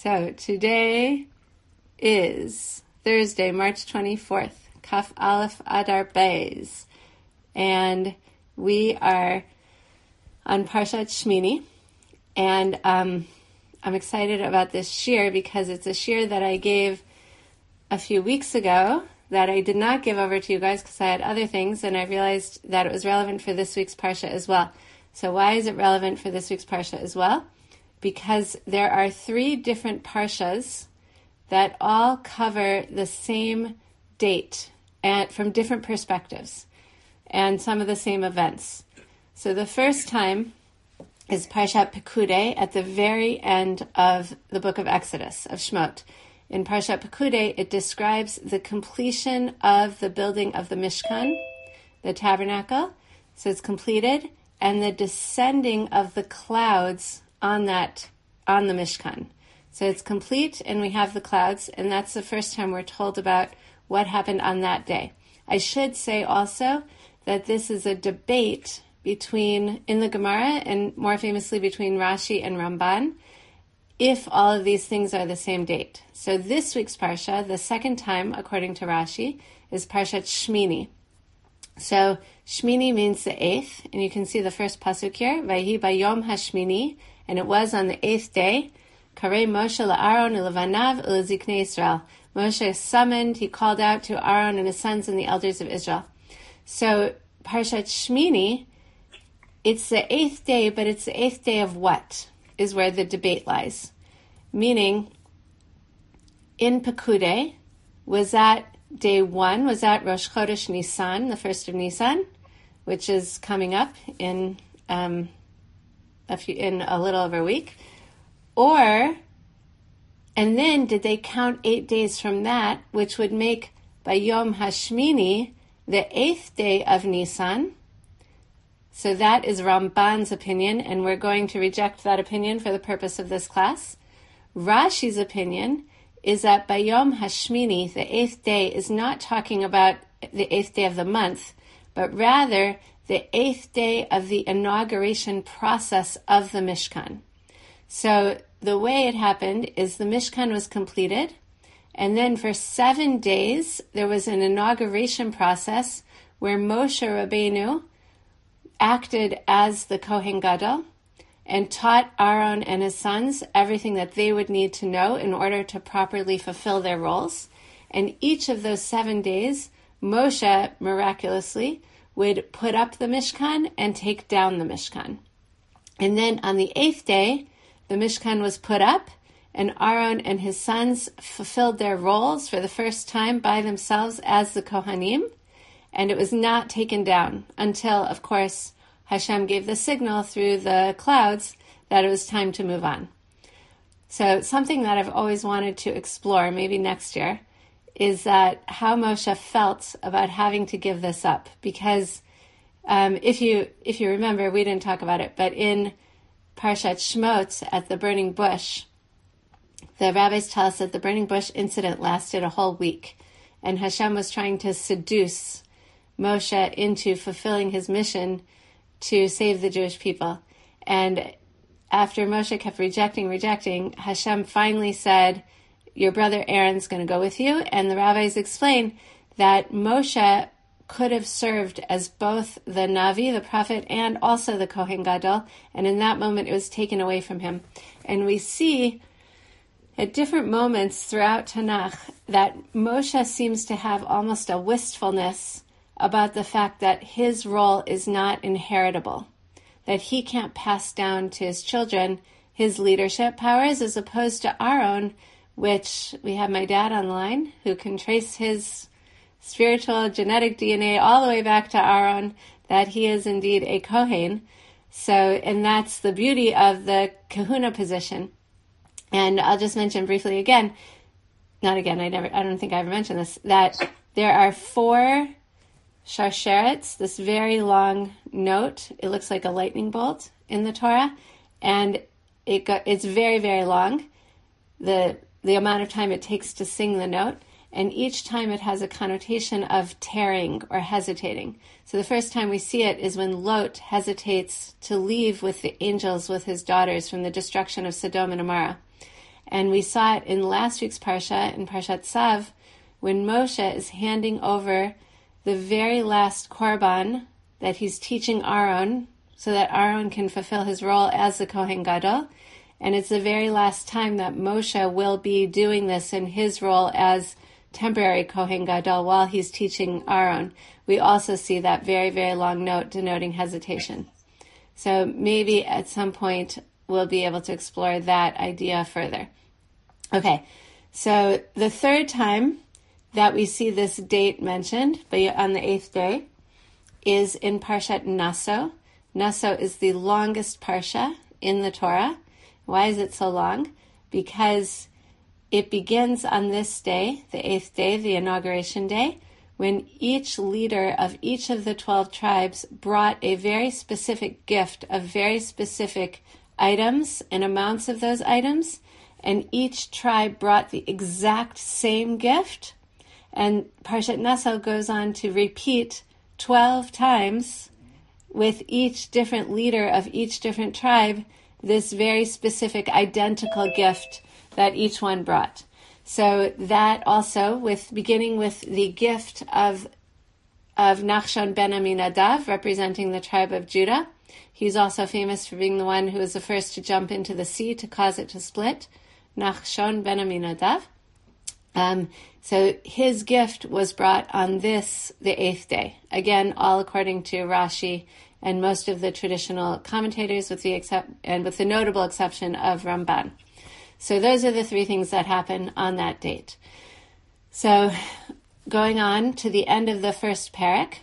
So today is Thursday, March 24th, Kaf Aleph Adar Beis, and we are on Parshat Shmini, and I'm excited about this shir because it's a shir that I gave a few weeks ago that I did not give over to you guys because I had other things, and I realized that it was relevant for this week's Parsha as well. So why is it relevant for this week's Parsha as well? Because there are 3 different Parshas that all cover the same date and from different perspectives and some of the same events. So the first time is Parshat Pekudei at the very end of the book of Exodus, of Shemot. In Parshat Pekudei, it describes the completion of the building of the Mishkan, the tabernacle. So it's completed, and the descending of the clouds on the Mishkan. So it's complete, and we have the clouds, and that's the first time we're told about what happened on that day. I should say also that this is a debate in the Gemara, and more famously between Rashi and Ramban, if all of these things are the same date. So this week's Parsha, the second time, according to Rashi, is Parshat Shmini. So Shmini means the 8th, and you can see the first pasuk here, Vayhi bayom hashmini, and it was on the 8th day, Karei Moshe la'Aaron u'levanav u'leziknei Israel. Moshe summoned, he called out to Aaron and his sons and the elders of Israel. So Parshat Shmini, it's the 8th day, but it's the 8th day of what is where the debate lies. Meaning, in Pekudei, was that day 1, was that Rosh Chodesh Nisan, the 1st of Nisan, which is coming up in a little over a week? And then did they count 8 days from that, which would make Bayom Hashmini the 8th day of Nisan? So that is Ramban's opinion, and we're going to reject that opinion for the purpose of this class. Rashi's opinion is that Bayom Hashmini, the 8th day, is not talking about the 8th day of the month, but rather the 8th day of the inauguration process of the Mishkan. So the way it happened is the Mishkan was completed, and then for 7 days there was an inauguration process where Moshe Rabbeinu acted as the Kohen Gadol and taught Aaron and his sons everything that they would need to know in order to properly fulfill their roles. And each of those 7 days, Moshe, miraculously, would put up the Mishkan and take down the Mishkan. And then on the 8th day, the Mishkan was put up, and Aaron and his sons fulfilled their roles for the first time by themselves as the Kohanim, and it was not taken down until, of course, Hashem gave the signal through the clouds that it was time to move on. So something that I've always wanted to explore, maybe next year, is that how Moshe felt about having to give this up. Because if you remember, we didn't talk about it, but in Parshat Shemot at the burning bush, the rabbis tell us that the burning bush incident lasted a whole week, and Hashem was trying to seduce Moshe into fulfilling his mission to save the Jewish people. And after Moshe kept rejecting, Hashem finally said, your brother Aaron's going to go with you. And the rabbis explain that Moshe could have served as both the Navi, the prophet, and also the Kohen Gadol. And in that moment, it was taken away from him. And we see at different moments throughout Tanakh that Moshe seems to have almost a wistfulness about the fact that his role is not inheritable, that he can't pass down to his children his leadership powers, as opposed to Aaron, which we have my dad on the line, who can trace his spiritual genetic DNA all the way back to Aaron, that he is indeed a Kohen. So, and that's the beauty of the kahuna position. And I'll just mention briefly I don't think I ever mentioned this, that there are 4 Sharsheret, this very long note. It looks like a lightning bolt in the Torah, and it's very, very long, the amount of time it takes to sing the note, and each time it has a connotation of tearing or hesitating. So the first time we see it is when Lot hesitates to leave with the angels with his daughters from the destruction of Sodom and Amorah. And we saw it in last week's Parsha, in Parshat Tzav, when Moshe is handing over the very last Korban that he's teaching Aaron, so that Aaron can fulfill his role as the Kohen Gadol. And it's the very last time that Moshe will be doing this in his role as temporary Kohen Gadol while he's teaching Aaron. We also see that very, very long note denoting hesitation. So maybe at some point we'll be able to explore that idea further. Okay, so the third time that we see this date mentioned, but on the 8th day, is in Parshat Naso. Naso is the longest Parsha in the Torah. Why is it so long? Because it begins on this day, the 8th day, the inauguration day, when each leader of each of the 12 tribes brought a very specific gift of very specific items and amounts of those items, and each tribe brought the exact same gift. And Parshat Naso goes on to repeat 12 times with each different leader of each different tribe this very specific identical gift that each one brought. So that also, beginning with the gift of Nachshon ben Aminadav, representing the tribe of Judah. He's also famous for being the one who was the first to jump into the sea to cause it to split. Nachshon ben Aminadav. So his gift was brought on this, the 8th day. Again, all according to Rashi and most of the traditional commentators, with the notable exception of Ramban. So those are the three things that happen on that date. So going on to the end of the first parak,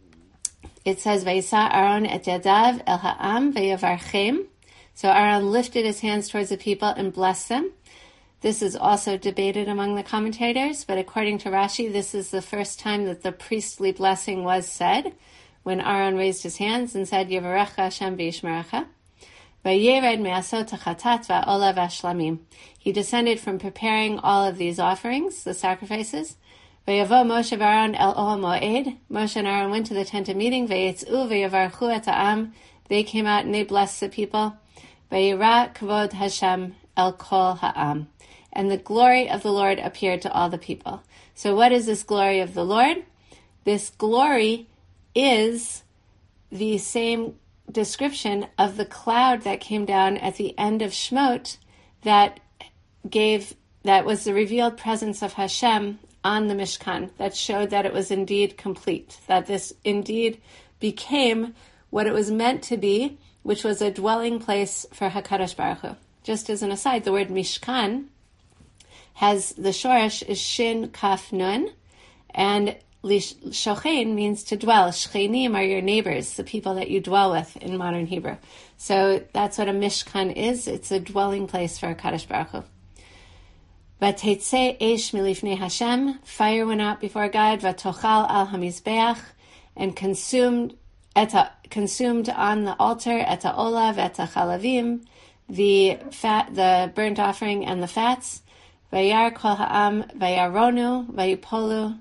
it says, Vayisa Aaron et yadav el ha'am veyavarchem. So Aaron lifted his hands towards the people and blessed them. This is also debated among the commentators, but according to Rashi, this is the first time that the priestly blessing was said, when Aaron raised his hands and said, Yevarecha Hashem v'yishmerecha. Vayered me'asot hachatat va'ola v'ashlamim. He descended from preparing all of these offerings, the sacrifices. Vayavo Moshe v'Aaron el Ohel Moed. Moshe and Aaron went to the tent of meeting. Vayetzu v'yavarchu et ha'am. They came out and they blessed the people. Vayira kavod Hashem el kol ha'am. And the glory of the Lord appeared to all the people. So what is this glory of the Lord? This glory is the same description of the cloud that came down at the end of Shemot that was the revealed presence of Hashem on the Mishkan, that showed that it was indeed complete, that this indeed became what it was meant to be, which was a dwelling place for HaKadosh Baruch Hu. Just as an aside, the word Mishkan has the shoresh is shin kaf nun, and shochein means to dwell. Shchenim are your neighbors, the people that you dwell with in modern Hebrew. So that's what a mishkan is. It's a dwelling place for Kadosh Baruch Hu. Vateitze eish milifnei Hashem, fire went out before God. Vatochal al hamizbeach, and consumed on the altar et ha'olav et ha'chalavim, the burnt offering and the fats. Vayar kol ha'am vayaronu vayiplu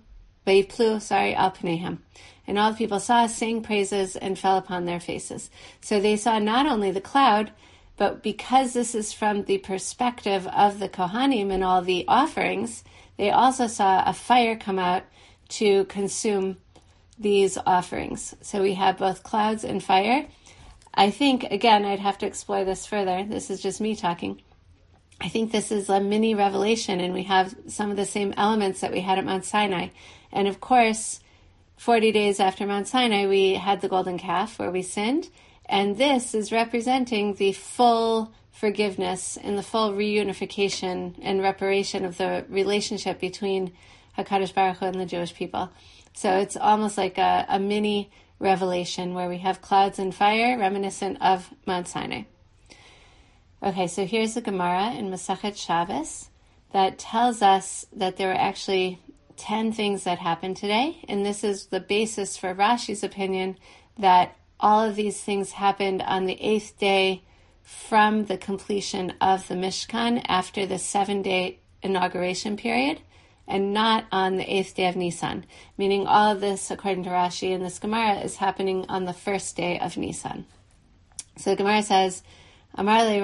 al pneihem. And all the people saw, sang praises, and fell upon their faces. So they saw not only the cloud, but because this is from the perspective of the Kohanim and all the offerings, they also saw a fire come out to consume these offerings. So we have both clouds and fire. I think, again, I'd have to explore this further. This is just me talking. I think this is a mini revelation, and we have some of the same elements that we had at Mount Sinai. And of course, 40 days after Mount Sinai, we had the golden calf where we sinned. And this is representing the full forgiveness and the full reunification and reparation of the relationship between HaKadosh Baruch Hu and the Jewish people. So it's almost like a mini revelation where we have clouds and fire reminiscent of Mount Sinai. Okay, so here's the Gemara in Masachet Shabbos that tells us that there were actually 10 things that happened today, and this is the basis for Rashi's opinion that all of these things happened on the 8th day from the completion of the Mishkan after the 7-day inauguration period, and not on the 8th day of Nisan, meaning all of this, according to Rashi in this Gemara, is happening on the first day of Nisan. So the Gemara says, Amar le Rav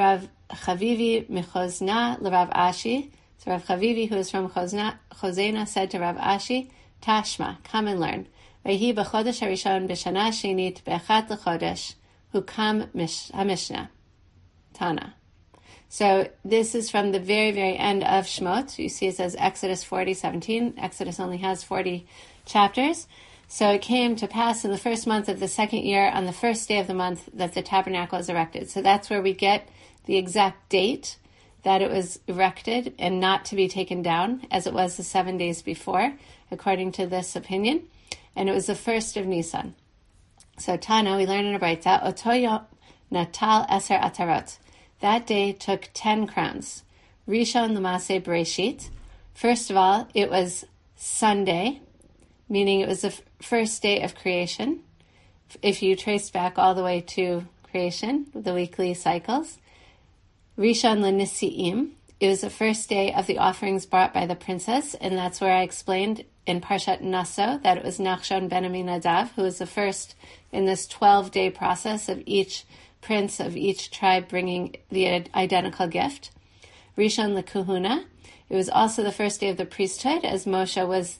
Chavivi Michozna l'Rav Ashi. So Rav Chavivi, who is from Chozena, said to Rav Ashi, Tashma, come and learn. Vayhi b'chodesh harishon b'shana shenit be'echat l'chodesh hukam HaMishnah. Tana. So this is from the very, very end of Shmot. You see it says Exodus 40:17. Exodus only has 40 chapters. So it came to pass in the first month of the second year, on the first day of the month, that the tabernacle was erected. So that's where we get the exact date that it was erected and not to be taken down, as it was the 7 days before, according to this opinion. And it was the first of Nisan. So Tana, we learn in a Braita, Otoyo Natal Eser Atarot. That day took 10 crowns. Rishon L'Maseh Bereshit. First of all, it was Sunday, meaning it was the first day of creation. If you trace back all the way to creation, the weekly cycles. Rishon L'Nisi'im. It was the first day of the offerings brought by the princess, and that's where I explained in Parshat Naso that it was Nachshon ben Aminadav who was the first in this 12-day process of each prince of each tribe bringing the identical gift. Rishon L'Kuhuna. It was also the first day of the priesthood, as Moshe was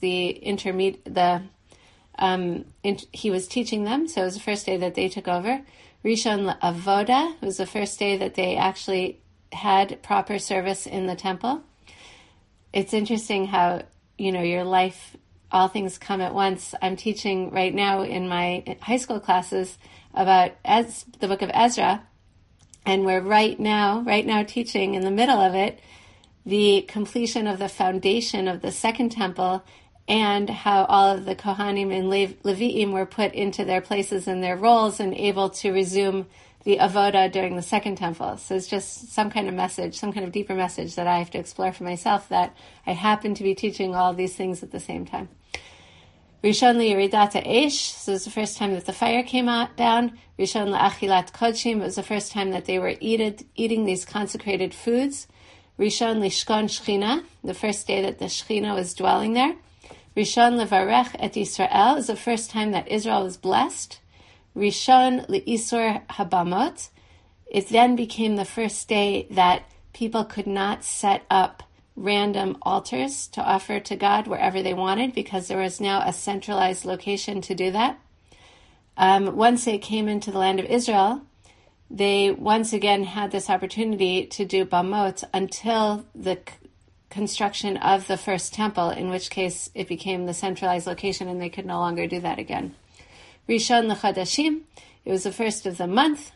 he was teaching them, so it was the first day that they took over. Rishon L'Avoda was the first day that they actually had proper service in the temple. It's interesting how, your life, all things come at once. I'm teaching right now in my high school classes about the book of Ezra, and we're right now teaching in the middle of it the completion of the foundation of the second temple and how all of the Kohanim and Levi'im were put into their places and their roles and able to resume the avoda during the second temple. So it's just some kind of message, some kind of deeper message that I have to explore for myself, that I happen to be teaching all these things at the same time. Rishon L'Yeridat Ha'esh, so it was the first time that the fire came down. Rishon L'Achilat Kodshim, it was the first time that they were eating these consecrated foods. Rishon L'Shkon Shechina, the first day that the Shechina was dwelling there. Rishon L'Varech Et Yisrael, is the first time that Israel was blessed. Rishon L'Isur Habamot, it then became the first day that people could not set up random altars to offer to God wherever they wanted, because there was now a centralized location to do that. Once they came into the land of Israel, they once again had this opportunity to do bamot until the construction of the first temple, in which case it became the centralized location and they could no longer do that again. Rishon L'Chadashim, it was the first of the month.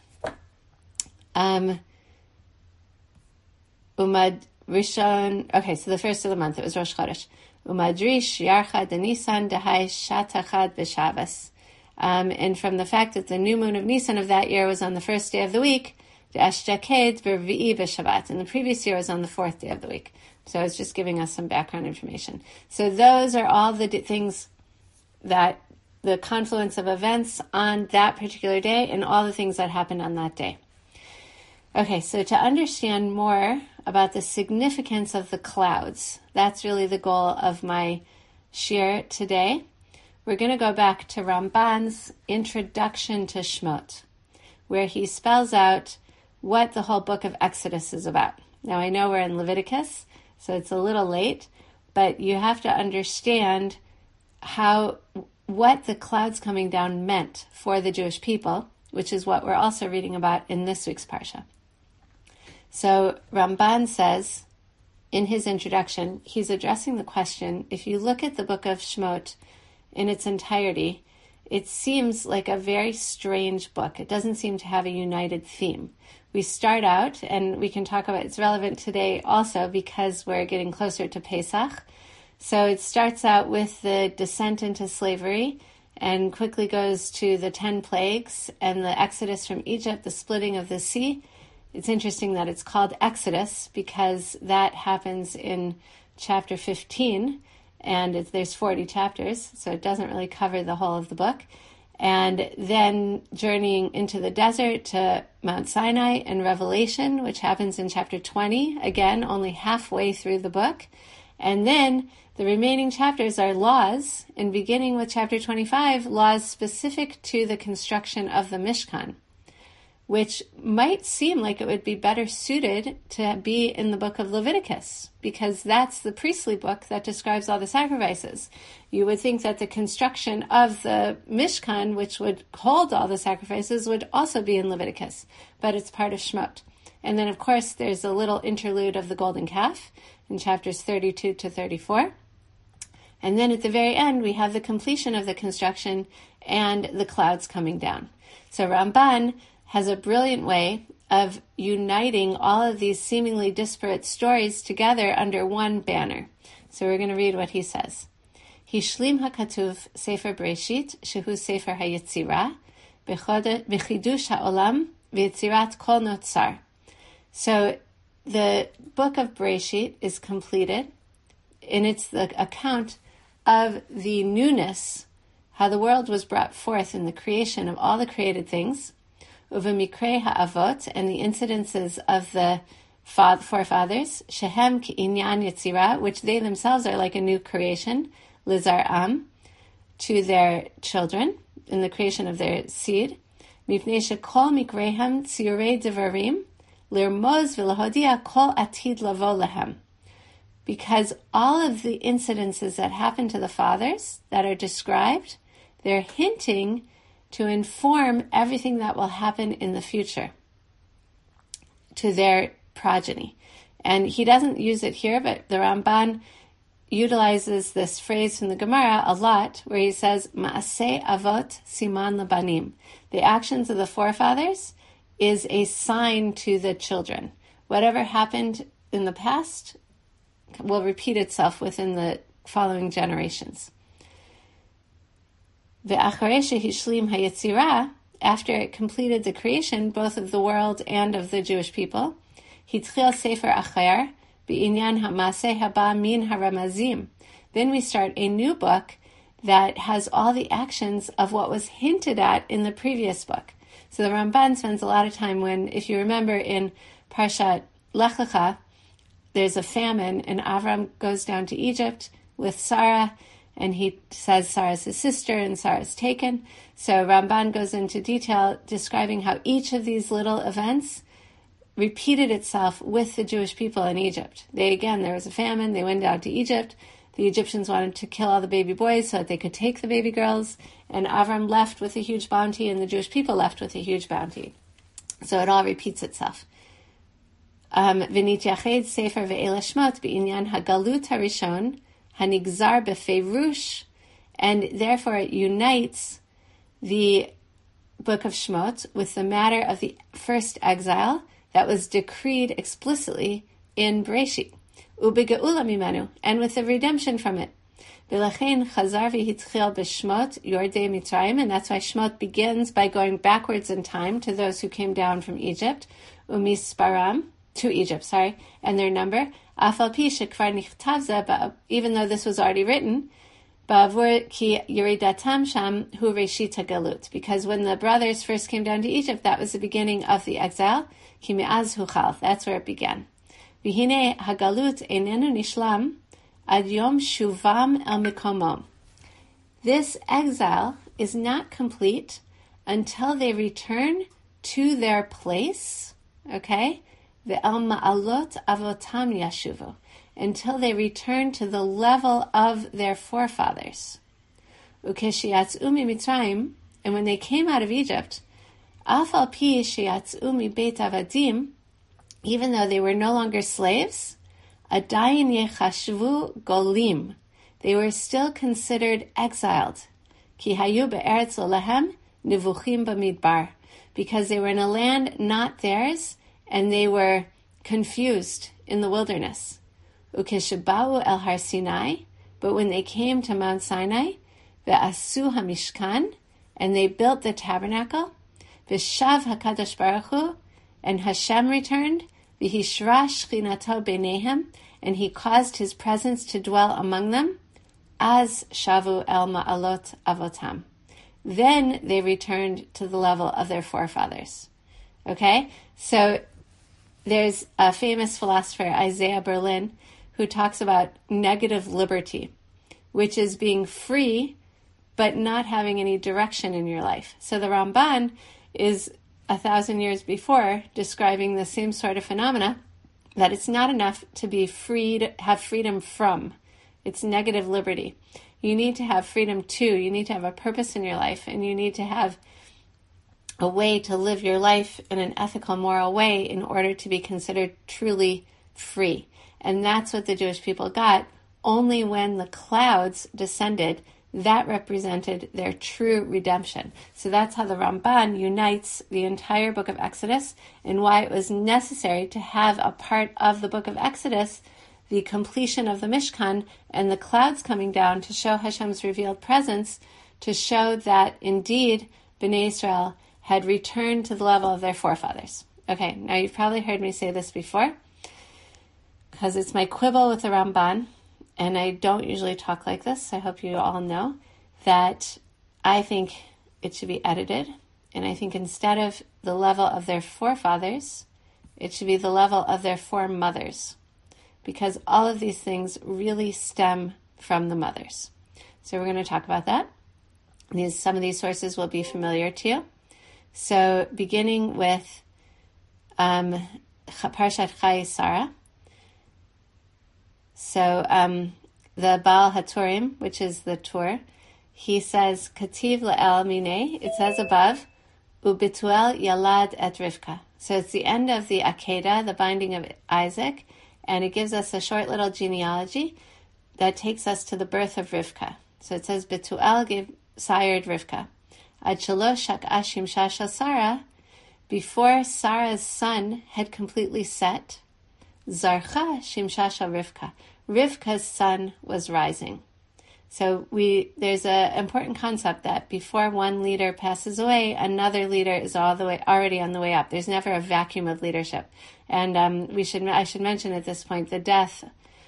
So the first of the month, it was Rosh Chodesh. Umadrish Yarcha Denisan Dehai Shatachad B'Shavas. And from the fact that the new moon of Nisan of that year was on the first day of the week, the Ashtaked B'Rvi'i B'Shabbat, and the previous year was on the fourth day of the week. So I was just giving us some background information. So those are all the things that the confluence of events on that particular day and all the things that happened on that day. Okay, so to understand more about the significance of the clouds, that's really the goal of my shir today. We're going to go back to Ramban's introduction to Shmot, where he spells out what the whole book of Exodus is about. Now, I know we're in Leviticus, so it's a little late, but you have to understand what the clouds coming down meant for the Jewish people, which is what we're also reading about in this week's Parsha. So Ramban says, in his introduction, he's addressing the question, if you look at the book of Shmot in its entirety, it seems like a very strange book. It doesn't seem to have a united theme. We start out, and we can talk about it's relevant today also because we're getting closer to Pesach. So it starts out with the descent into slavery and quickly goes to the 10 plagues and the exodus from Egypt, the splitting of the sea. It's interesting that it's called Exodus because that happens in chapter 15, and there's 40 chapters, so it doesn't really cover the whole of the book. And then journeying into the desert to Mount Sinai and Revelation, which happens in chapter 20, again, only halfway through the book. And then the remaining chapters are laws, and beginning with chapter 25, laws specific to the construction of the Mishkan. which might seem like it would be better suited to be in the book of Leviticus, because that's the priestly book that describes all the sacrifices. You would think that the construction of the Mishkan, which would hold all the sacrifices, would also be in Leviticus, but it's part of Shemot. And then, of course, there's a little interlude of the golden calf in chapters 32 to 34. And then at the very end, we have the completion of the construction and the clouds coming down. So Ramban has a brilliant way of uniting all of these seemingly disparate stories together under one banner. So we're going to read what he says. Hishlim hakatuv Sefer Breshit, shehu Sefer HaYetzirah, b'chidush ha'olam, v'yetzirat kol notzar. So the book of Breshit is completed, and it's the account of the newness, how the world was brought forth in the creation of all the created things, uvemikrei ha'avot, and the incidences of the forefathers, shehem ki'inyan yetzirah, which they themselves are like a new creation, lizar'am, to their children, in the creation of their seed, mipnei shekol mikreihem tzirei devarim, lirmoz v'lahodia kol atid lavo lehem. Because all of the incidences that happen to the fathers that are described, they're hinting to inform everything that will happen in the future to their progeny. And he doesn't use it here, but the Ramban utilizes this phrase from the Gemara a lot, where he says, Ma'aseh avot siman labanim. The actions of the forefathers is a sign to the children. Whatever happened in the past will repeat itself within the following generations. Ve'acharei shehishlim hayetzirah, after it completed the creation, both of the world and of the Jewish people, hitchil sefer acher b'inyan hamaseh haba min haramazim. Then we start a new book that has all the actions of what was hinted at in the previous book. So the Ramban spends a lot of time when, if you remember in Parshat Lech Lecha, there's a famine, and Avram goes down to Egypt with Sarah, and he says Sarah's his sister, and Sarah's taken. So Ramban goes into detail describing how each of these little events repeated itself with the Jewish people in Egypt. There was a famine, they went down to Egypt, the Egyptians wanted to kill all the baby boys so that they could take the baby girls, and Avram left with a huge bounty, and the Jewish people left with a huge bounty. So it all repeats itself. V'nitiyached sefer ve'ela shmot b'inyan hagalut harishon hanigzar befeirush, and therefore it unites the book of Shmot with the matter of the first exile that was decreed explicitly in Breshit, u'begeula mimenu, and with the redemption from it. V'lachein chazar v'hitchil b'shmot yordei mitzrayim, and that's why Shmot begins by going backwards in time to those who came down from Egypt, u'misparam, to Egypt, and their number, afal pi shekvar nichtav zeh, even though this was already written, ba'avur ki yeridatam sham hu reshit hagalut, because when the brothers first came down to Egypt, that was the beginning of the exile, ki me'az huchal, that's where it began. V'hine hagalut einenu nishlam ad yom shuvam el mikomom. This exile is not complete until they return to their place, okay? Ve'el ma'alot avotam yashuvu, until they return to the level of their forefathers. Ukeshiatzu mitzrayim, and when they came out of Egypt, afal pi shiatzu mibeit avadim, even though they were no longer slaves, adayin yechashvu golim, they were still considered exiled. Ki hayu be'eretz lo lehem nivuchim b'midbar, because they were in a land not theirs, and they were confused in the wilderness. Ukeshabau el Har Sinai, but when they came to Mount Sinai, ve'asu hamishkan, and they built the tabernacle, ve'shav hakadosh baruch hu, and Hashem returned, v'hishra shchinato beinehem, and he caused his presence to dwell among them, as shavu el ma'alot avotam. Then they returned to the level of their forefathers. Okay? So there's a famous philosopher, Isaiah Berlin, who talks about negative liberty, which is being free but not having any direction in your life. So the Ramban is 1,000 years before, describing the same sort of phenomena, that it's not enough to be freed, have freedom from. It's negative liberty. You need to have freedom too. You need to have a purpose in your life, and you need to have a way to live your life in an ethical, moral way in order to be considered truly free. And that's what the Jewish people got only when the clouds descended. That represented their true redemption. So that's how the Ramban unites the entire book of Exodus, and why it was necessary to have a part of the book of Exodus, the completion of the Mishkan and the clouds coming down to show Hashem's revealed presence, to show that indeed Bnei Israel had returned to the level of their forefathers. Okay, now you've probably heard me say this before, because it's my quibble with the Ramban, and I don't usually talk like this. I hope you all know that I think it should be edited, and I think instead of the level of their forefathers, it should be the level of their foremothers, because all of these things really stem from the mothers. So we're going to talk about that. Some of these sources will be familiar to you. So beginning with Parshat Chai Sarah. So the Baal HaTurim, which is the Tur, he says, Kativ La'el Minei, it says above, Ubituel Yalad et Rivka. So it's the end of the Akedah, the binding of Isaac, and it gives us a short little genealogy that takes us to the birth of Rivka. So it says, Betuel gave sired Rivka. Ad shalosh shak'ah shimsha Sarah, before Sarah's sun had completely set, Zarcha shimsha Rivka. Rivka's sun was rising. So there's an important concept that before one leader passes away, another leader is already on the way up. There's never a vacuum of leadership. And I should mention at this point the death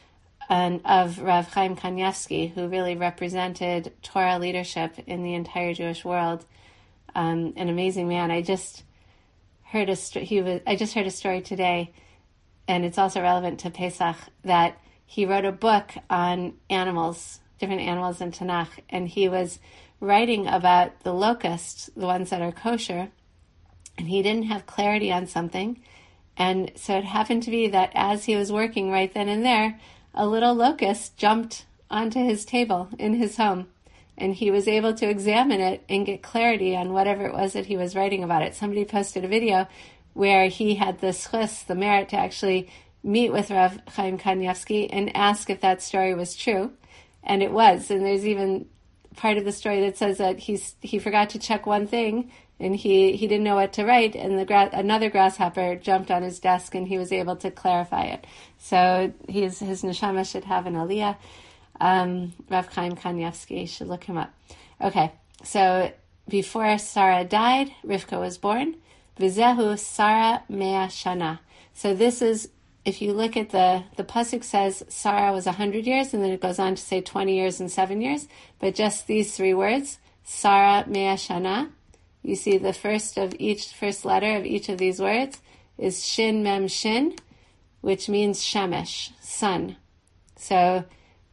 of Rav Chaim Kanievsky, who really represented Torah leadership in the entire Jewish world. An amazing man. I just heard a story today, and it's also relevant to Pesach, that he wrote a book on animals, different animals in Tanakh, and he was writing about the locusts, the ones that are kosher, and he didn't have clarity on something. And so it happened to be that as he was working right then and there, a little locust jumped onto his table in his home, and he was able to examine it and get clarity on whatever it was that he was writing about it. Somebody posted a video where he had the schus, the merit to actually meet with Rav Chaim Kanievsky and ask if that story was true. And it was. And there's even part of the story that says that he forgot to check one thing, and he didn't know what to write, and another grasshopper jumped on his desk, and he was able to clarify it. So his neshama should have an aliyah. Rav Chaim Kanievsky, should look him up. Okay, so before Sarah died, Rivka was born. V'zehu Sarah mea shana. So this is, if you look at the pasuk says Sarah was 100 years, and then it goes on to say 20 years and 7 years, but just these three words, Sarah mea shana. You see the first letter of each of these words is Shin Mem Shin, which means Shemesh, sun. So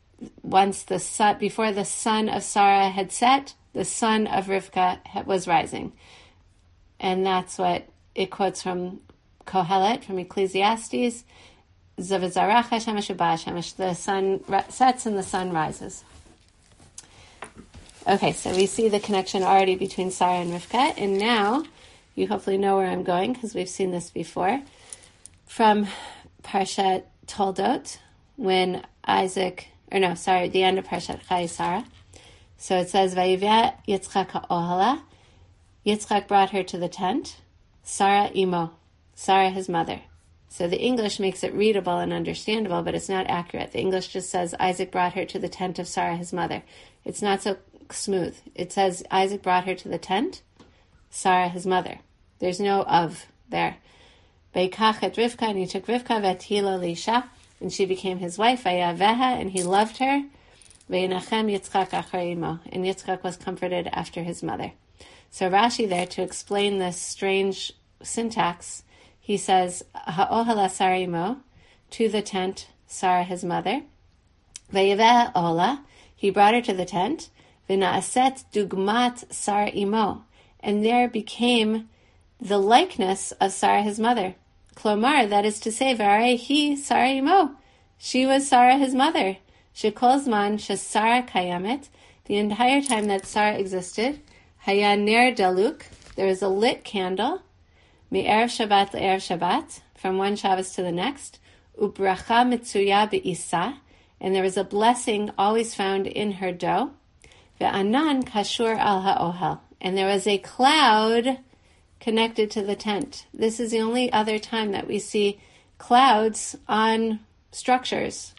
before the sun of Sarah had set, the sun of Rivka was rising. And that's what it quotes from Kohelet, from Ecclesiastes, Zavizaracha Shemesh Uba Shemesh, the sun sets and the sun rises. Okay, so we see the connection already between Sarah and Rivka, and now you hopefully know where I'm going, because we've seen this before. From Parshat Toldot, when the end of Parshat Chai Sarah. So it says, Vayiveh Yitzchak ha'ohala. Yitzchak brought her to the tent. Sarah imo. Sarah his mother. So the English makes it readable and understandable, but it's not accurate. The English just says Isaac brought her to the tent of Sarah his mother. It's not so smooth. It says Isaac brought her to the tent, Sarah his mother. There's no of there. Veikach et Rivka, and he took Rivka v'tihila l'isha, and she became his wife, vayaveha, and he loved her. V'yinachem Yitzchak achar imo, and Yitzchak was comforted after his mother. So Rashi there, to explain this strange syntax, he says, ha'ohala Sarah imo, to the tent, Sarah his mother. Vayiveh ola, he brought her to the tent. V'na'aset dugmat Sarah imo, and there became the likeness of Sarah his mother. Klomar, that is to say, V'arei hi Sarah imo. She was Sarah his mother. Shekol zman shesara kayamet. The entire time that Sarah existed, haya ner daluk. There was a lit candle. Me'erev Shabbat le'erev Shabbat. From one Shabbos to the next. Ubracha mitzuya be'isa. And there was a blessing always found in her dough. Ve'anan kashur al ha'ohel. And there was a cloud connected to the tent. This is the only other time that we see clouds on structures.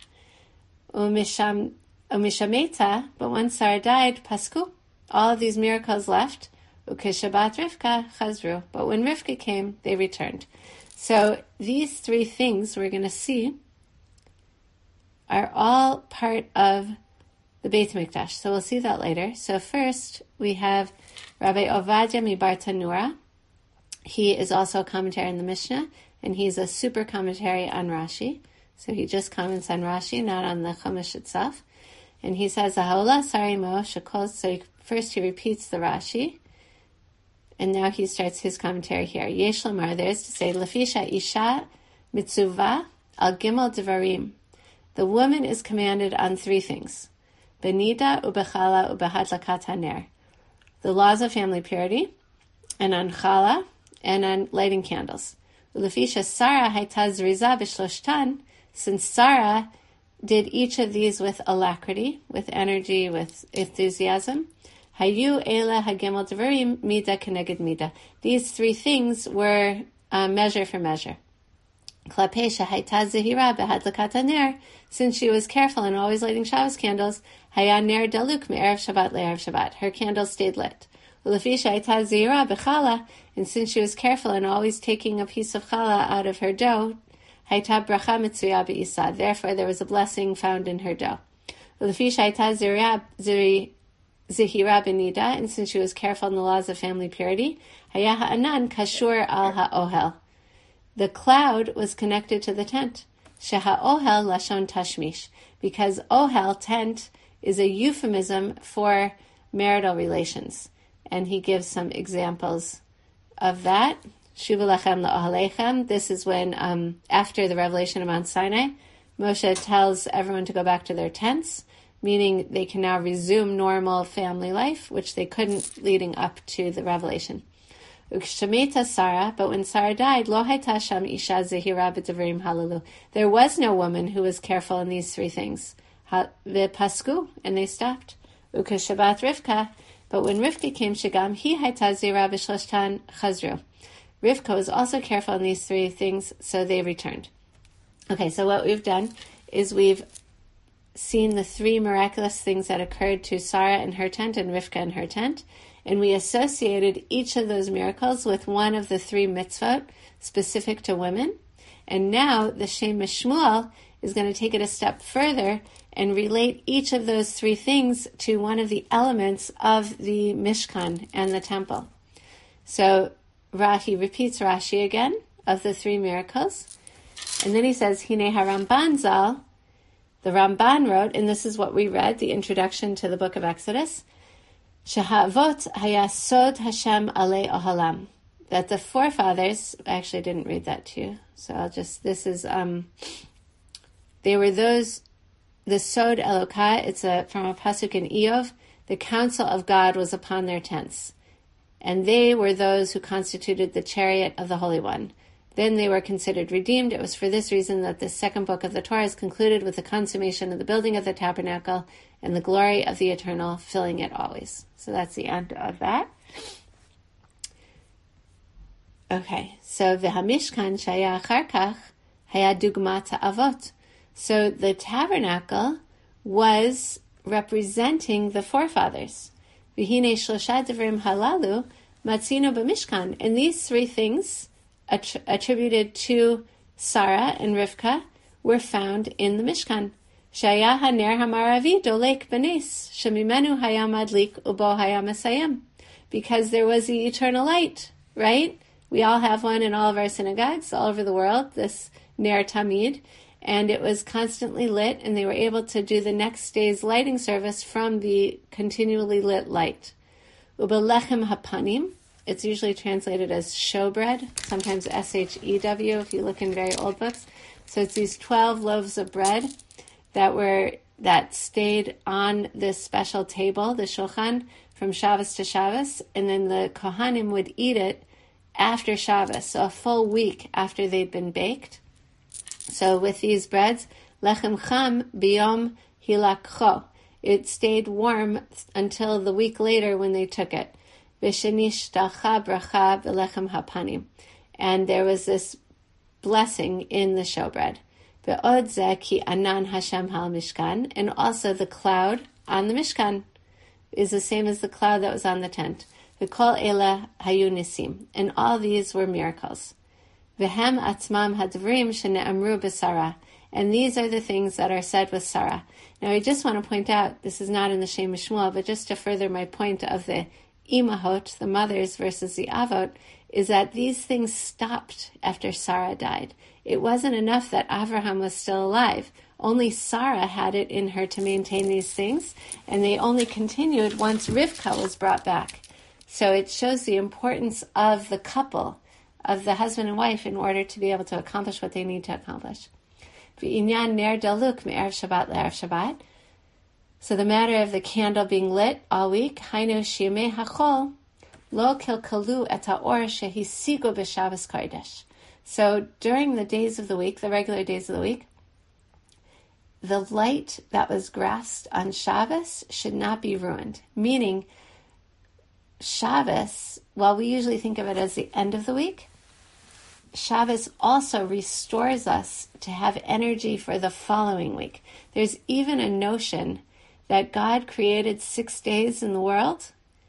Umishameta, but when Sarah died, pasku, all of these miracles left. Ukeshabat Rivka chazru, but when Rivka came, they returned. So these three things we're going to see are all part of the Beit Mikdash. So we'll see that later. So first we have Rabbi Ovadia Mibar Tanura. He is also a commentary in the Mishnah, and he's a super commentary on Rashi. So he just comments on Rashi, not on the Chumash itself. And he says, Ahaola sarimo shekol. So first he repeats the Rashi, and now he starts his commentary here. Yesh lamar, there is to say, Lafisha isha mitzuva al gimel devarim. The woman is commanded on three things. Benida ubechala ubehadlakat haner. The laws of family purity, and on chala, and on lighting candles. Ulafisha Sarah hayta zriza b'shloshtan, since Sarah did each of these with alacrity, with energy, with enthusiasm. Hayu ela hagimel devarim mida keneged mida. These three things were measure for measure. Klapesha hayta zehira behadlakat haner, since she was careful and always lighting Shabbos candles. Haya ner daluk me'erev Shabbat le'erev Shabbat. Her candles stayed lit. Ulafisha hayta zehira bechala, and since she was careful and always taking a piece of challah out of her dough, hayta bracha mitzuya be'isa. Therefore, there was a blessing found in her dough. Ulafisha hayta zehira benida, and since she was careful in the laws of family purity, haya ha'anan kashur al ha'ohel. The cloud was connected to the tent. Sheha ohel lashon tashmish, because ohel, tent, is a euphemism for marital relations, and he gives some examples of that. Shuvu lachem la'ohalechem. This is when, after the revelation of Mount Sinai, Moshe tells everyone to go back to their tents, meaning they can now resume normal family life, which they couldn't leading up to the revelation. Ukshemeta Sarah, but when Sarah died, lo hayta sham isha zehira b'devarim halalu. There was no woman who was careful in these three things. V'pasku, and they stopped. Ukeshabat Rivka, but when Rivka came, shagam hi hayta zehira b'shloshtan chazru. Rivka was also careful in these three things, so they returned. Okay, so what we've done is we've seen the three miraculous things that occurred to Sarah in her tent and Rivka in her tent, and we associated each of those miracles with one of the three mitzvot specific to women. And now the Shem Shmuel is going to take it a step further and relate each of those three things to one of the elements of the Mishkan and the temple. So he repeats Rashi again of the three miracles. And then he says, Hine HaRamban Zal, the Ramban wrote, and this is what we read, the introduction to the book of Exodus, Shehavot hayasod Hashem alei ohalam. That the forefathers, I actually didn't read that to you, so this is, they were those, the Sod Elokah, it's from a pasuk in Eov, the counsel of God was upon their tents. And they were those who constituted the chariot of the Holy One. Then they were considered redeemed. It was for this reason that the second book of the Torah is concluded with the consummation of the building of the tabernacle and the glory of the Eternal filling it always. So that's the end of that. Okay, so v'hamishkan shaya achar kach haya dugma ta'avot. So the tabernacle was representing the forefathers. V'hine shlosha devrim halalu matzino b'mishkan. And these three things attributed to Sarah and Rivka were found in the Mishkan. Shaya haner hamaravi dolek benes shemimenu haya madlik ubo haya mesayem. Because there was the eternal light, right? We all have one in all of our synagogues all over the world, this Ner Tamid, and it was constantly lit, and they were able to do the next day's lighting service from the continually lit light. Ubelechem hapanim, It's usually translated as showbread, sometimes S-H-E-W if you look in very old books. So it's these 12 loaves of bread that stayed on this special table, the shulchan, from Shabbos to Shabbos, and then the Kohanim would eat it after Shabbos, so a full week after they'd been baked. So with these breads, lechem cham biyom hilakcho. It stayed warm until the week later when they took it. V'shenishtacha bracha b'lechem hapanim. And there was this blessing in the showbread. Ve'od zeh ki anan Hashem hal mishkan. And also the cloud on the Mishkan is the same as the cloud that was on the tent. V'kol ela hayu nisim. And all these were miracles. V'hem atzmam hadvrim shene'amru b'Sarah. And these are the things that are said with Sarah. Now I just want to point out, this is not in the Shem Shmuel, but just to further my point of the imahot, the mothers versus the avot, is that these things stopped after Sarah died. It wasn't enough that Avraham was still alive. Only Sarah had it in her to maintain these things, and they only continued once Rivka was brought back. So it shows the importance of the couple, of the husband and wife, in order to be able to accomplish what they need to accomplish. V'inyan ner daluk me'erev Shabbat le'erev Shabbat. So the matter of the candle being lit all week, hainu sheyemei hachol lo kilkalu et ha'or shehisigu b'Shabbos kodesh. So during the days of the week, the regular days of the week, the light that was grasped on Shabbos should not be ruined. Meaning, Shabbos, while we usually think of it as the end of the week, Shabbos also restores us to have energy for the following week. There's even a notion that God created 6 days in the world,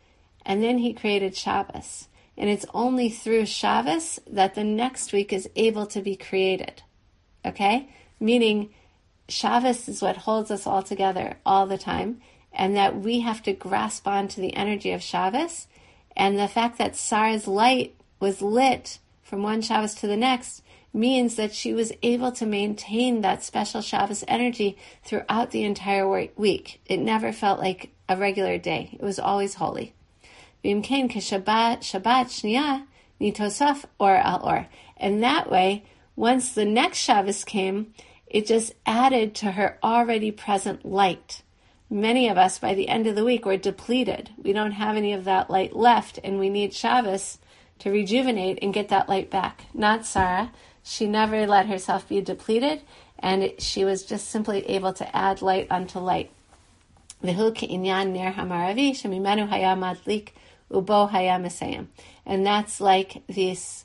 and then he created Shabbos. And it's only through Shabbos that the next week is able to be created. Okay? Meaning, Shabbos is what holds us all together all the time, and that we have to grasp onto the energy of Shabbos. And the fact that Sarah's light was lit from one Shabbos to the next means that she was able to maintain that special Shabbos energy throughout the entire week. It never felt like a regular day. It was always holy. V'imkein k'Shabbat shniya nitosaf or al or. And that way, once the next Shabbos came, it just added to her already present light. Many of us, by the end of the week, were depleted. We don't have any of that light left, and we need Shabbos to rejuvenate and get that light back. Not Sarah. She never let herself be depleted, and she was just simply able to add light unto light. V'hu ke'inyan ner hamaravi shemimenu haya madlik ubo haya mesayim. And that's like this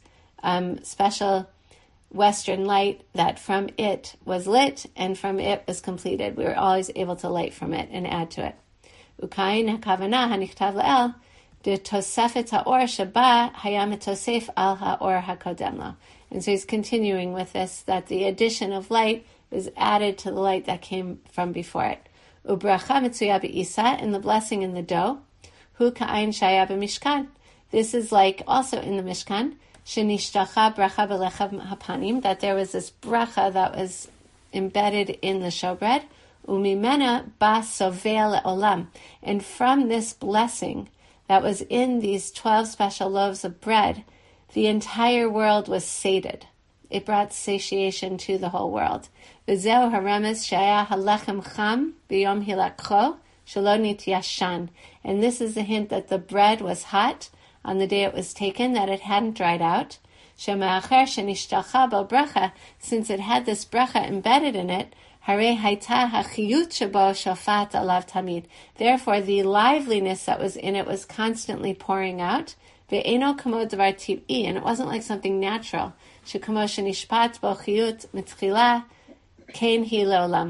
special Western light that from it was lit and from it was completed. We were always able to light from it and add to it. Ukain hakavana hanichtav la'el de tosefet ha'or shaba haya metosef al ha'or hakodem lo. And so he's continuing with this, that the addition of light is added to the light that came from before it. Ubracha mitzuya be'isa, and the blessing in the dough. Hu ka'ayin shaya b'mishkan. This is like also in the Mishkan. Shenishtacha bracha b'lechem hapanim, that there was this bracha that was embedded in the showbread. Umimena ba sovel le'olam. And from this blessing that was in these 12 special loaves of bread, the entire world was sated. It brought satiation to the whole world. V'zeu haremes shaya halechem cham b'yom hilakcho shelo nityashan. And this is the hint that the bread was hot on the day it was taken, that it hadn't dried out. Shema'acher shenishtacha bel bracha, since it had this bracha embedded in it, harei haita hachiyut shebo shofat alav tamid. Therefore, the liveliness that was in it was constantly pouring out. Ve'eno kamo davar tiv'i, and it wasn't like something natural. Shekamo shenishpat bo chiyut mitchila kein hi leolam.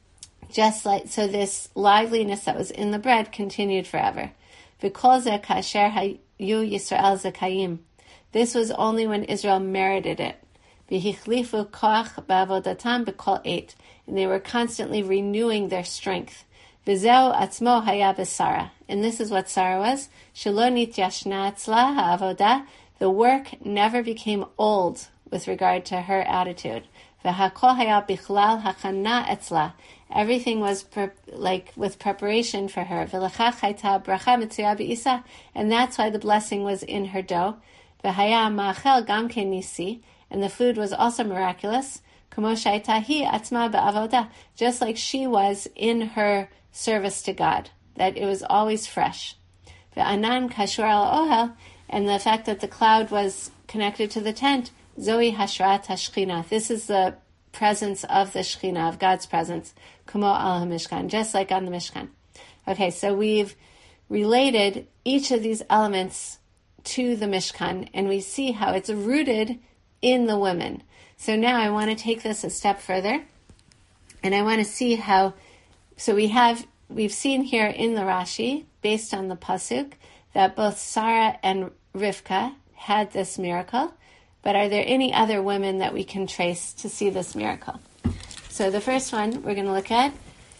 Just like, so this liveliness that was in the bread continued forever. V'kol zeh kasher hayu Yisrael zakayim. This was only when Israel merited it. V'hichlifu koach ba'avodatam b'kol eit. And they were constantly renewing their strength. V'zeu atzmo haya b'Sarah. And this is what Sarah was. Shelo nityashna atzla ha'avodah. The work never became old with regard to her attitude. V'hakol haya bichlal hachana etzla. Everything was with preparation for her. And that's why the blessing was in her dough. And the food was also miraculous. Just like she was in her service to God, that it was always fresh. And the fact that the cloud was connected to the tent, Zoe Hashrat Hashchina. This is the presence of the Shechina, of God's presence, Kumo al HaMishkan, just like on the Mishkan. Okay, so we've related each of these elements to the Mishkan, and we see how it's rooted in the women. So now I want to take this a step further, and I want to see how, so we've seen here in the Rashi, based on the Pasuk, that both Sarah and Rivka had this miracle, but are there any other women that we can trace to see this miracle? So the first one we're going to look at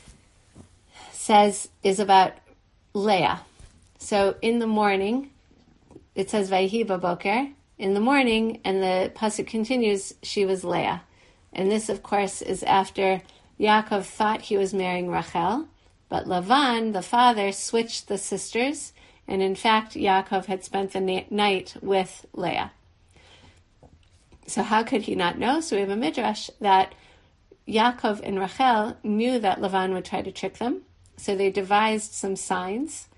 is about Leah. So in the morning, it says Vayhi baboker, in the morning, and the pasuk continues, she was Leah. And this, of course, is after Yaakov thought he was marrying Rachel, but Lavan, the father, switched the sisters, and in fact, Yaakov had spent the night with Leah. So how could he not know? So we have a midrash that Yaakov and Rachel knew that Lavan would try to trick them, so they devised some signs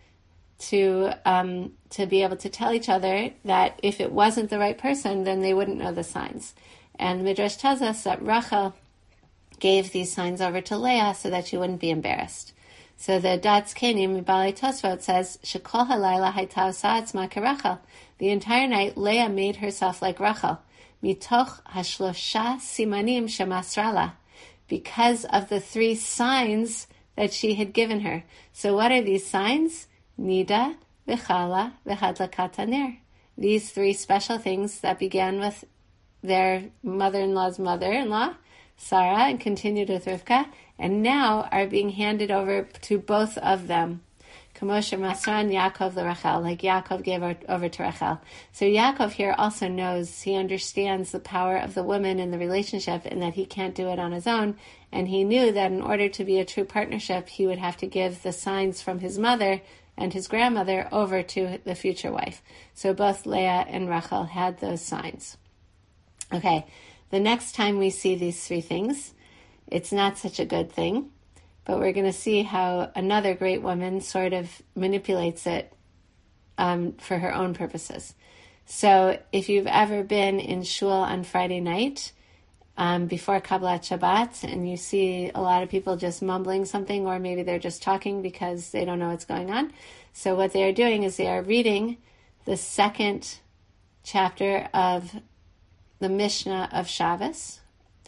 to be able to tell each other that if it wasn't the right person, then they wouldn't know the signs. And the midrash tells us that Rachel gave these signs over to Leah so that she wouldn't be embarrassed. So the Datz Kenim Balei Tosfot says, Shekol halayla hayta osa atzma kerachel. The entire night, Leah made herself like Rachel. Mitoch hashlosha simanim shemasrala, because of the 3 signs that she had given her. So what are these signs? Nida, v'chala, v'hadlakat haner. These 3 special things that began with their mother-in-law's mother-in-law, Sarah, and continued with Rivka, and now are being handed over to both of them. Kamosha Masran Yaakov Rachel, like Yaakov gave over to Rachel. So Yaakov here also knows, he understands the power of the woman in the relationship and that he can't do it on his own. And he knew that in order to be a true partnership, he would have to give the signs from his mother and his grandmother over to the future wife. So both Leah and Rachel had those signs. Okay, the next time we see these 3 things, it's not such a good thing. But we're going to see how another great woman sort of manipulates it for her own purposes. So if you've ever been in shul on Friday night before Kabbalat Shabbat, and you see a lot of people just mumbling something, or maybe they're just talking because they don't know what's going on. So what they are doing is they are reading the 2nd chapter of the Mishnah of Shabbos,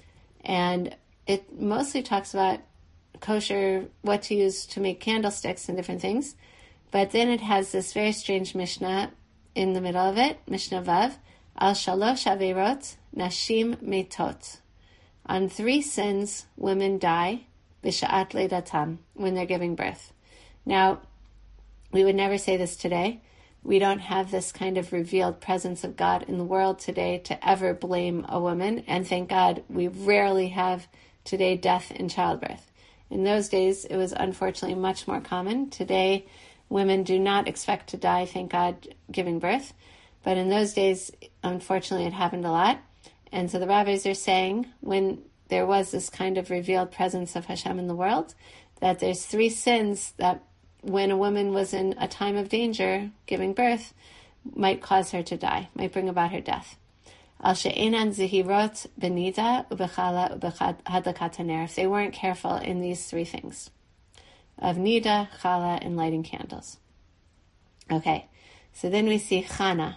and it mostly talks about kosher, what to use to make candlesticks and different things. But then it has this very strange Mishnah in the middle of it, Mishnah Vav, Al Shalosh Averot, Nashim Metot. On 3 sins, women die, B'sha'at Leidatam, when they're giving birth. Now, we would never say this today. We don't have this kind of revealed presence of God in the world today to ever blame a woman, and thank God we rarely have today death in childbirth. In those days, it was unfortunately much more common. Today, women do not expect to die, thank God, giving birth. But in those days, unfortunately, it happened a lot. And so the rabbis are saying, when there was this kind of revealed presence of Hashem in the world, that there's 3 sins that when a woman was in a time of danger, giving birth, might cause her to die, might bring about her death. Al she'enan zihirot benida ubechala ubehadlakat haner, if they weren't careful in these 3 things, of nida, chala, and lighting candles. Okay, so then we see Chana.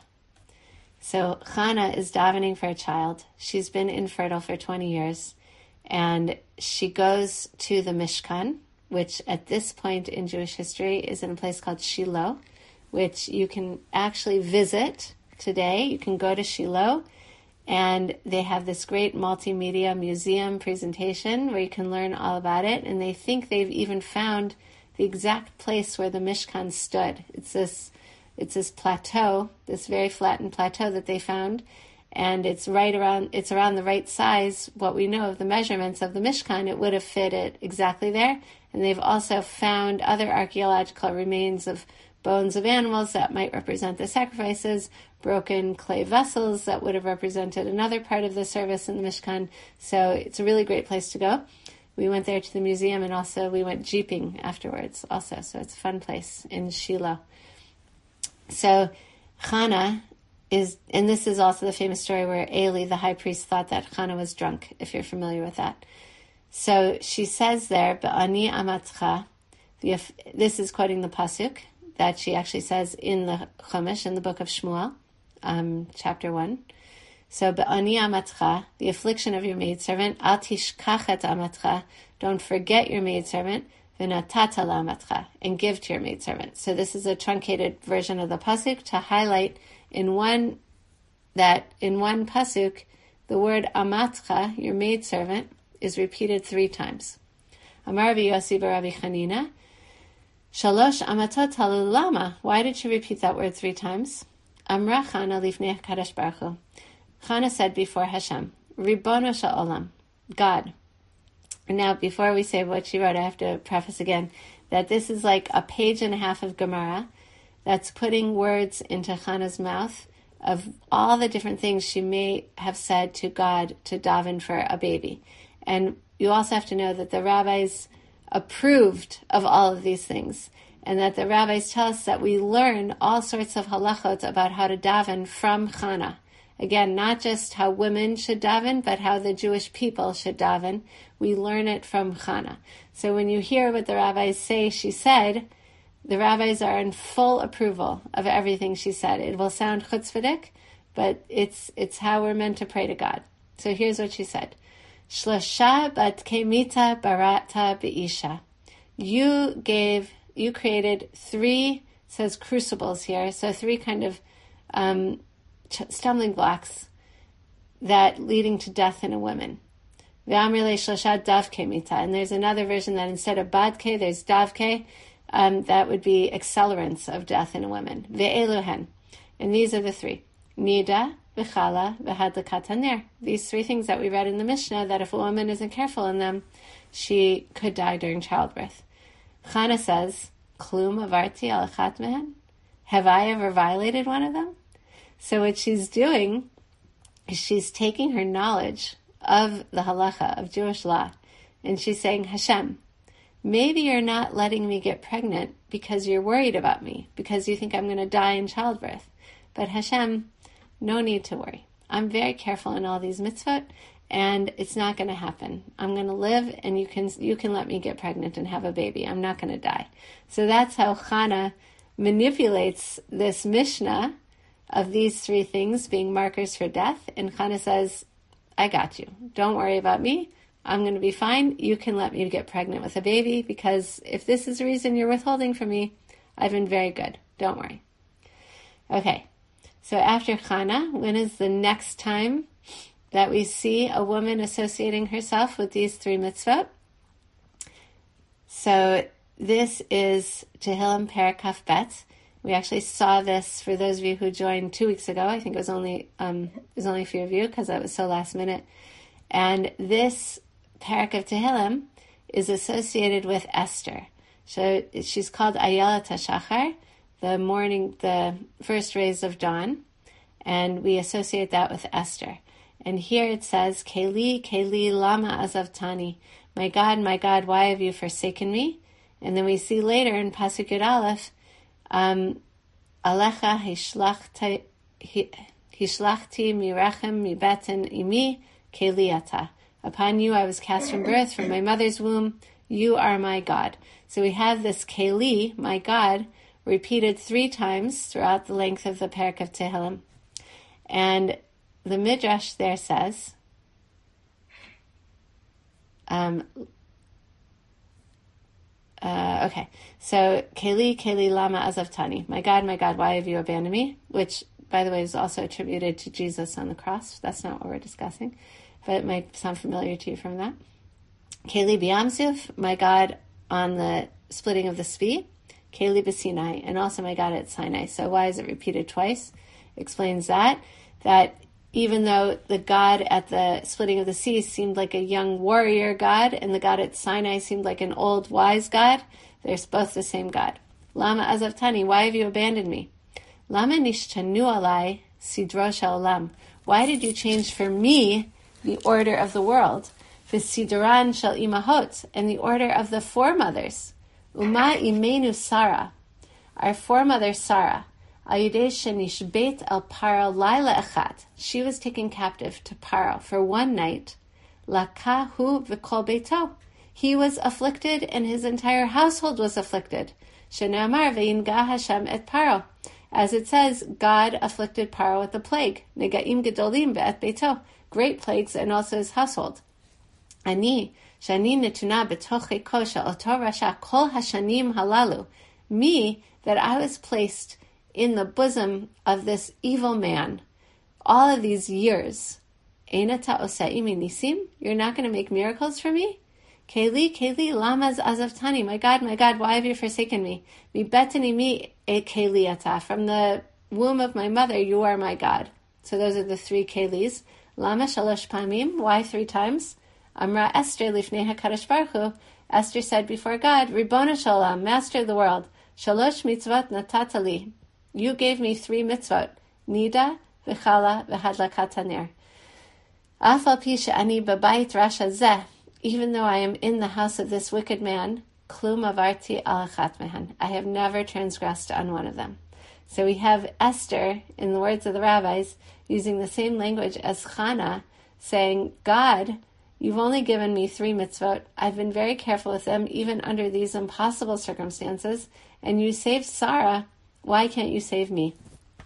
So Chana is davening for a child. She's been infertile for 20 years, and she goes to the Mishkan, which at this point in Jewish history is in a place called Shiloh, which you can actually visit today. You can go to Shiloh, and they have this great multimedia museum presentation where you can learn all about it. And they think they've even found the exact place where the Mishkan stood. It's this plateau, this very flattened plateau that they found. and it's around the right size, what we know of the measurements of the Mishkan, it would have fit it exactly there. And they've also found other archaeological remains of bones of animals that might represent the sacrifices, broken clay vessels that would have represented another part of the service in the Mishkan. So it's a really great place to go. We went there to the museum, and also we went jeeping afterwards also. So it's a fun place in Shiloh. So Chana is, and this is also the famous story where Eli, the high priest, thought that Chana was drunk, if you're familiar with that. So she says there, Ba'ani amatcha, this is quoting the pasuk that she actually says in the Chumash, in the book of Shmuel, chapter 1. So, Ba'ani amatcha, the affliction of your maidservant, al tishkach et amatcha, don't forget your maidservant, v'natata la'amatcha, and give to your maidservant. So this is a truncated version of the pasuk to highlight in one pasuk, the word amatcha, your maidservant, is repeated 3 times. Amar Rabbi Yossi Rabbi Chanina, Shalosh amatot halulama. Why did she repeat that word 3 times? Amra Chana lifnei Kadosh Baruch Hu. Chana said before Hashem, Ribono Sha'olam, God. And now, before we say what she wrote, I have to preface again that this is like a page and a half of Gemara that's putting words into Chana's mouth of all the different things she may have said to God to daven for a baby. And you also have to know that the rabbis approved of all of these things, and that the rabbis tell us that we learn all sorts of halachot about how to daven from Chana. Again, not just how women should daven, but how the Jewish people should daven. We learn it from Chana. So when you hear what the rabbis say she said, the rabbis are in full approval of everything she said. It will sound chutzpahdik, but it's how we're meant to pray to God. So here's what she said. Shlosha bat kemita barata be'isha. You created 3, it says crucibles here, so 3 kind of stumbling blocks that leading to death in a woman. Ve'amrile shlosha davke mita. And there's another version that instead of badke, there's davke. That would be accelerants of death in a woman. Ve'eluhen. And these are the 3. Nida, v'chala, v'hadlakat haner. These 3 things that we read in the Mishnah, that if a woman isn't careful in them, she could die during childbirth. Chana says, Klum avarti al achat mehen? Have I ever violated one of them? So what she's doing is she's taking her knowledge of the halacha, of Jewish law, and she's saying, Hashem, maybe you're not letting me get pregnant because you're worried about me, because you think I'm going to die in childbirth. But Hashem, no need to worry. I'm very careful in all these mitzvot, and it's not going to happen. I'm going to live, and you can let me get pregnant and have a baby. I'm not going to die. So that's how Chana manipulates this Mishnah of these 3 things being markers for death. And Chana says, I got you. Don't worry about me. I'm going to be fine. You can let me get pregnant with a baby, because if this is the reason you're withholding from me, I've been very good. Don't worry. Okay. So after Chana, when is the next time that we see a woman associating herself with these 3 mitzvot? So this is Tehillim Perek Kaf Bet. We actually saw this for those of you who joined 2 weeks ago. I think it was only a few of you because that was so last minute. And this Perek of Tehillim is associated with Esther. So she's called Ayelet HaShachar, the first rays of dawn, and we associate that with Esther. And here it says, Keli, Keli, lama azavtani. My God, why have you forsaken me? And then we see later in Pasuk Yud Aleph, Alecha hishlachti mirachem mibeten imi keliata. Upon you I was cast from birth, from my mother's womb. You are my God. So we have this Keli, my God, repeated 3 times throughout the length of the Perek of Tehillim. And the Midrash there says, okay, so Keli, Keli, lama azavtani. My God, why have you abandoned me? Which, by the way, is also attributed to Jesus on the cross. That's not what we're discussing, but it might sound familiar to you from that. Keli b'Yamsuf, my God on the splitting of the sea. Keli b'Sinai, and also my God at Sinai. So why is it repeated twice? Explains that even though the God at the splitting of the sea seemed like a young warrior God, and the God at Sinai seemed like an old wise God, they're both the same God. Lama azavtani, why have you abandoned me? Lama nishtanu alai sidro sha'olam. Why did you change for me the order of the world? V'sidoran shel imahot, and the order of the foremothers. Uma imenu Sarah, our foremother Sarah. Ayudei shenishbet al Paro laila echat. She was taken captive to Paro for one night. Lakahu v'kol beito. He was afflicted, and his entire household was afflicted. Shene'amar ve'yinga Hashem et Paro. As it says, God afflicted Paro with the plague. Negaim gedolim be'et beito. Great plagues, and also his household. Ani, shani netuna betoch cheko shel oto rasha kol hashanim halalu. Me, that I was placed in the bosom of this evil man all of these years. Eina ta'osa'imi nisim? You're not going to make miracles for me? Keli, lamaz azavtani. My God, why have you forsaken me? Mi betani mi e keli ata. From the womb of my mother, you are my God. So those are the three kelis. Lama shalosh pamim. Why 3 times? Amra Esther lifnei HaKadosh Baruch Hu. Esther said before God, Ribona Shalom, Master of the world, Shalosh mitzvot natatali. You gave me 3 mitzvot, Nida, V'chala, V'hadlakat haner. Afal pi she'ani b'bayit rasha zeh. Even though I am in the house of this wicked man, Klum avarti al achat mehan. I have never transgressed on one of them. So we have Esther, in the words of the rabbis, using the same language as Chana, saying, God, you've only given me 3 mitzvot. I've been very careful with them, even under these impossible circumstances. And you saved Sarah. Why can't you save me?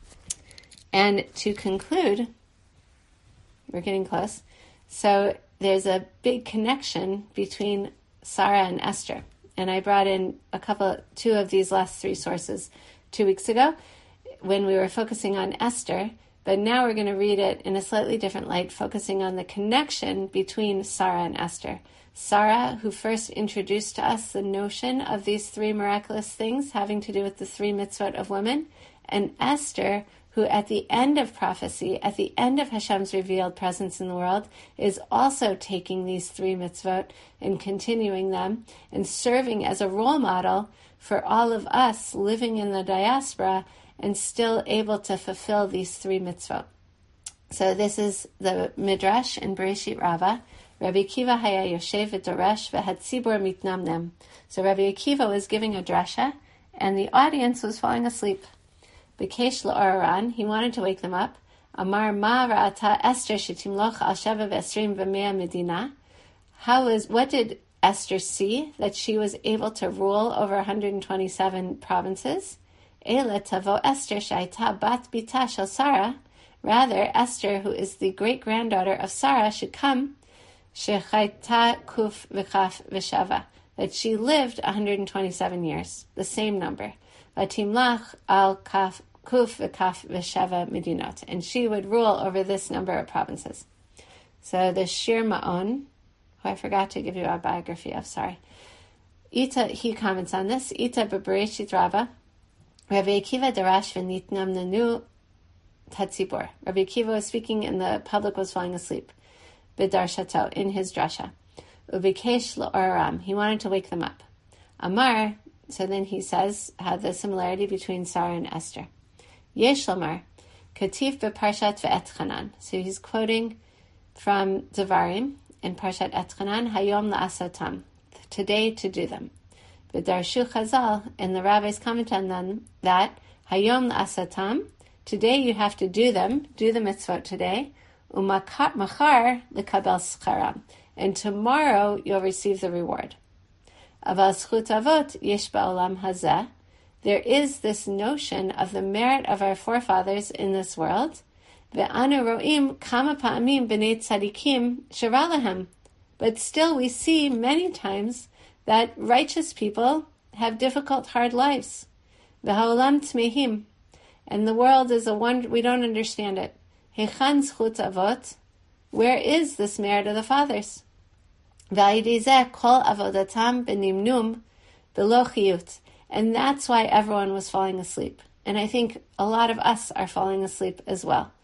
And to conclude, we're getting close. So there's a big connection between Sarah and Esther. And I brought in 2 of these last 3 sources 2 weeks ago when we were focusing on Esther. But now we're going to read it in a slightly different light, focusing on the connection between Sarah and Esther. Sarah, who first introduced to us the notion of these 3 miraculous things having to do with the 3 mitzvot of women, and Esther, who at the end of prophecy, at the end of Hashem's revealed presence in the world, is also taking these 3 mitzvot and continuing them and serving as a role model for all of us living in the diaspora and still able to fulfill these 3 mitzvot. So this is the Midrash in Bereshit Rabbah. Rabbi Akiva haya yoshev v'doresh v'hatzibur mitnamnem. So Rabbi Akiva was giving a drasha, and the audience was falling asleep. B'kesh la'oran, he wanted to wake them up. Amar ma ra'ata Esther shetimloch al sheva v'esrim v'mea medina. What did Esther see? That she was able to rule over 127 provinces. Ele tavo Esther sh'aita bat bita shel Sarah. Rather, Esther, who is the great-granddaughter of Sarah, should come. Shechaita kuf v'chaf v'shava, that she lived 127 years, the same number. Vatimlach al kuf v'kaf v'shava medinot, and she would rule over this number of provinces. So the Shir Ma'on, who I forgot to give you a biography of, sorry. He comments on this. Ita b'bereshit Rabbah, Rabbi Akiva darash v'nitnam nanu tatzibur. Rabbi Akiva was speaking and the public was falling asleep. B'darshato, in his drasha. Ubikesh la'oram, he wanted to wake them up. Amar, so then he says, how the similarity between Sarah and Esther. Yesh lomar, katif beparshat ve'etchanan. So he's quoting from Devarim in Parshat Etchanan, Hayom la'asatam, today to do them. B'darshu Chazal, and the rabbis comment on them, that Hayom la'asatam, today you have to do them, do the mitzvot today, Machar lekabel scharam, and tomorrow you'll receive the reward. Aval zchut avot yesh ba'olam hazeh. There is this notion of the merit of our forefathers in this world. Ve'anu ro'im kama pa'amim b'nei tzadikim shara lahem. But still we see many times that righteous people have difficult, hard lives. Ve'ha'olam tmehim. And the world is we don't understand it. Hechan zchut avot, where is this merit of the fathers? V'ayidei kol avodatam b'nimnum b'lo chiyut, and that's why everyone was falling asleep. And I think a lot of us are falling asleep as well,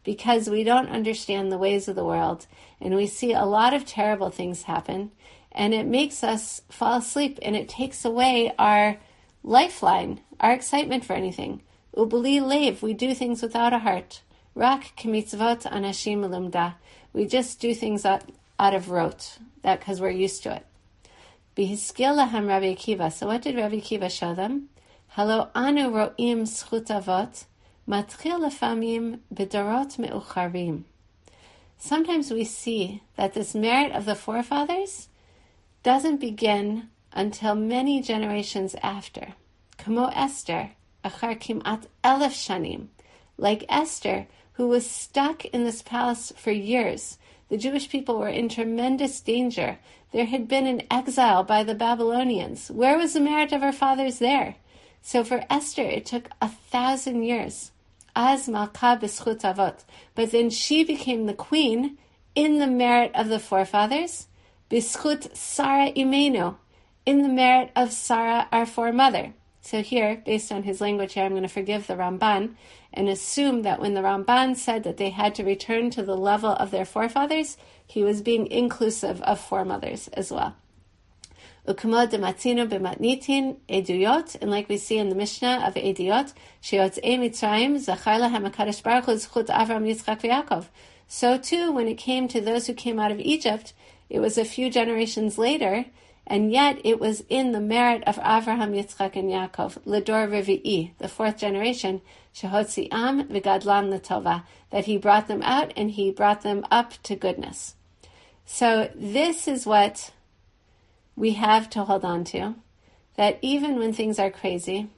because we don't understand the ways of the world, and we see a lot of terrible things happen, and it makes us fall asleep, and it takes away our lifeline, our excitement for anything. Ubali lev, we do things without a heart. Rak kemitzvot anashim lumda. We just do things out of rote, that because we're used to it. Bihiskil lahem Rabbi Akiva. So what did Rabbi Akiva show them? Halo anu ro'im zchut avot, matchil lefamim b'dorot me'ucharim. Sometimes we see that this merit of the forefathers doesn't begin until many generations after. Kamo Esther, achar kimat 1000 shanim. Like Esther, who was stuck in this palace for years. The Jewish people were in tremendous danger. There had been an exile by the Babylonians. Where was the merit of her fathers there? So for Esther, it took 1,000 years. Az malka b'schut avot. But then she became the queen in the merit of the forefathers. B'schut Sarah imenu. In the merit of Sarah, our foremother. So here, based on his language here, I'm going to forgive the Ramban and assume that when the Ramban said that they had to return to the level of their forefathers, he was being inclusive of foremothers as well. Ukumod dematzino b'matnitin eduyot, and like we see in the Mishnah of Eduyot, sheyotzei Mitzrayim zachar lahem HaKadosh Baruch Hu zchut Avram, Yitzchak, v'Yaakov. So too, when it came to those who came out of Egypt, it was a few generations later, and yet it was in the merit of Avraham, Yitzchak, and Yaakov, Ledor Revi'i, the fourth generation, Shehotzi'am v'gadlan l'tova, that he brought them out and he brought them up to goodness. So this is what we have to hold on to, that even when things are crazy,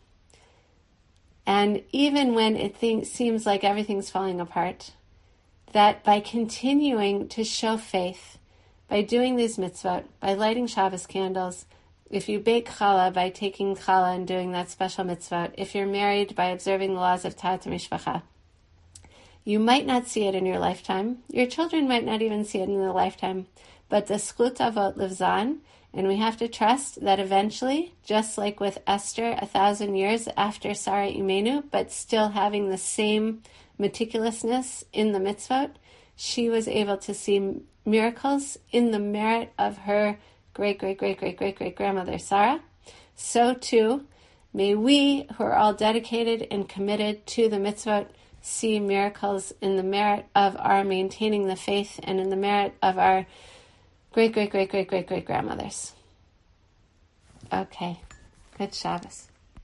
and even when it seems like everything's falling apart, that by continuing to show faith, by doing these mitzvot, by lighting Shabbos candles, if you bake challah, by taking challah and doing that special mitzvot, if you're married, by observing the laws of Ta'at HaMishpacha, you might not see it in your lifetime. Your children might not even see it in their lifetime. But the zchut avot lives on, and we have to trust that eventually, just like with Esther 1,000 years after Sarah Imenu, but still having the same meticulousness in the mitzvot, she was able to see miracles in the merit of her great-great-great-great-great-great-grandmother Sarah. So too, may we, who are all dedicated and committed to the mitzvot, see miracles in the merit of our maintaining the faith and in the merit of our great-great-great-great-great-great-grandmothers. Okay, good Shabbos.